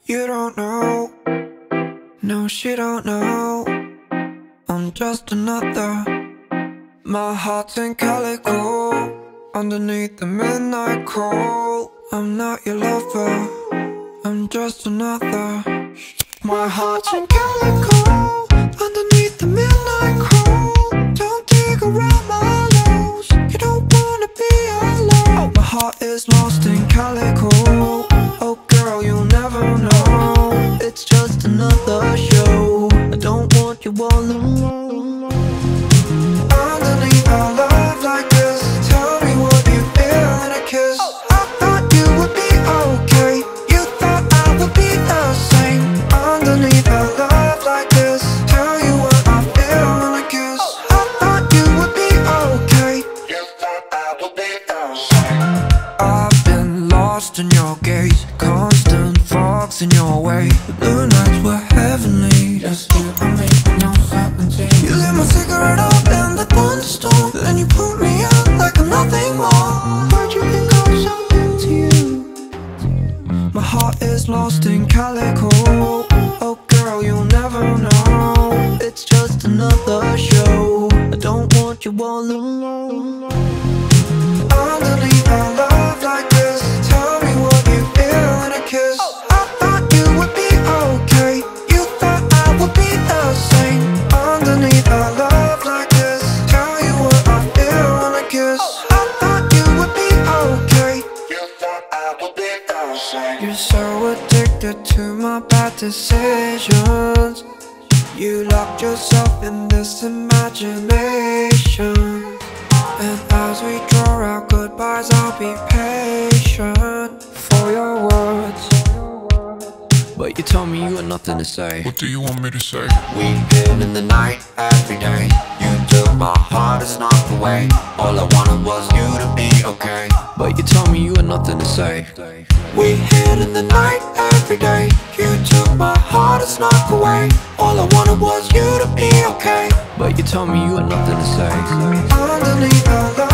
You don't know, no she don't know, I'm just another. My heart's in calico, underneath the midnight cold. I'm not your lover, I'm just another. My heart's in calico, underneath the midnight cold. Don't dig around my nose, you don't wanna be alone. My heart is lost in calico. Oh girl, you'll never know, it's just another show. I don't want you all alone. Underneath our love like this, tell me what you feel in a kiss. I thought you would be okay, you thought I would be the same. Underneath our love like this, tell you what I feel in a kiss. I thought you would be okay, you thought I would be the same. I've been lost in your gaze, constant fogs in your way. The blue nights were heavenly, just you and me, no certainty. You lit my cigarette up in the thunderstorm, then you put me out like I'm nothing more. Why'd you think I was so into you? My heart is lost in calico. Oh girl, you'll never know, it's just another show. I don't want you all alone. Underneath our love like this, tell me what you feel in a kiss. I thought you would be okay, you thought I would be the same. Underneath our love like this, tell you what I feel in a kiss. I thought you would be okay, you thought I would be the same. You're so addicted to my bad decisions. You locked yourself in this imagination, and as we draw our goodbyes, I'll be patient for your words. But you told me you had nothing to say. What do you want me to say? We hid in the night every day. You took my heart and snuck away. All I wanted was you to be okay. But you told me you had nothing to say. We hid in the night every day. You took my heart and snuck away. All I wanted was you to be okay. But you told me you had nothing to say. Underneath our love